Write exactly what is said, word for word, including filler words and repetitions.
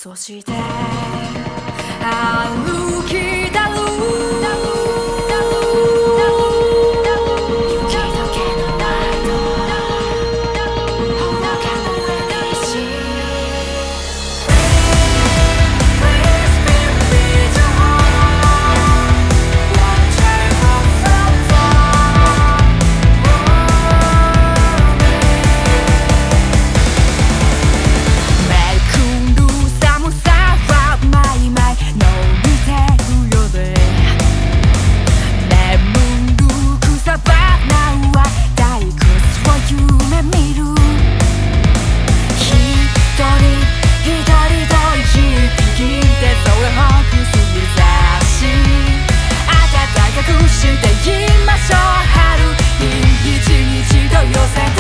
そして歩き出る雪解けのライトほのかな上にし Please be with your heart Watch it from farめくる寒さはマイマイ伸びてるよね眠る草花は退屈を夢見る一人一人と一匹でそれほくす日差し暖かくしていましょう春日一日と寄せて